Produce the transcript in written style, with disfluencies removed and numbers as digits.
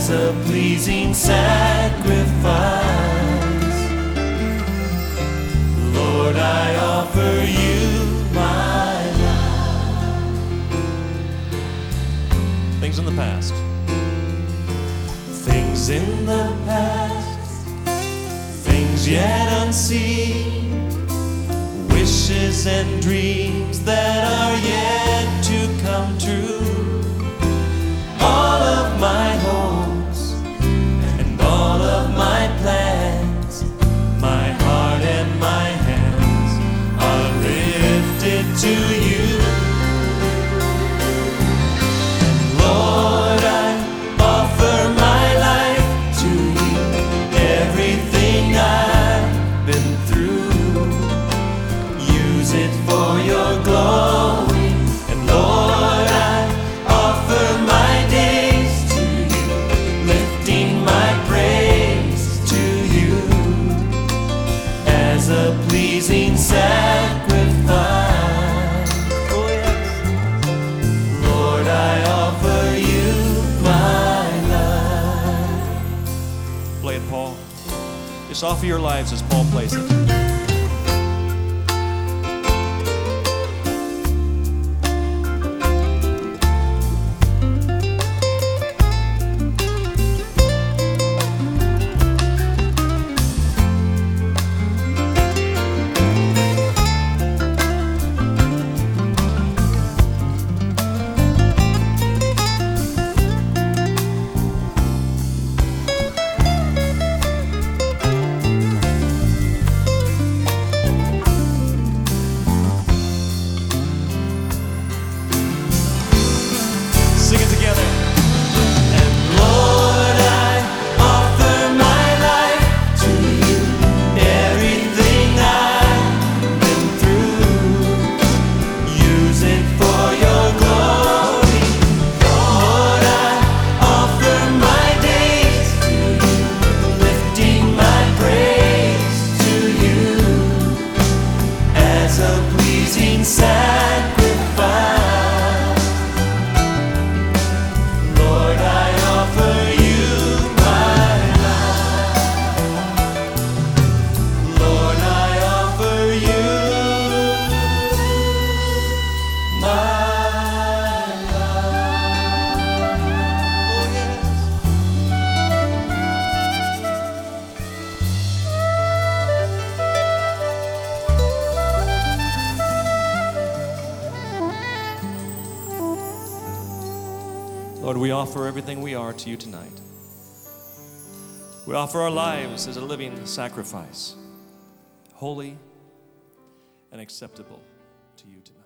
as a pleasing sacrifice. Lord, I offer you my life. Things in the past. Things in the past, things yet unseen, wishes and dreams that are yet to come true. All of my hopes and all of my plans, my heart and my hands are lifted to you. And Lord, I offer my life to you, everything I've been through. Use it for your glory. And Lord, I offer my days to you, lifting my praise to you as a pleasing sacrifice. Oh yes. Lord, I offer you my life. Play it, Paul. Just offer your lives as Paul plays it. Sing it together. And Lord, I offer my life to you, everything I've been through. Use it for your glory. Lord, I offer my days to you, lifting my praise to you as a pleasing sacrifice. Lord, I offer you my life. Lord, I offer you my life. Oh yes. Lord, we offer everything we are to you tonight. We offer our lives as a living sacrifice, holy and acceptable to you tonight.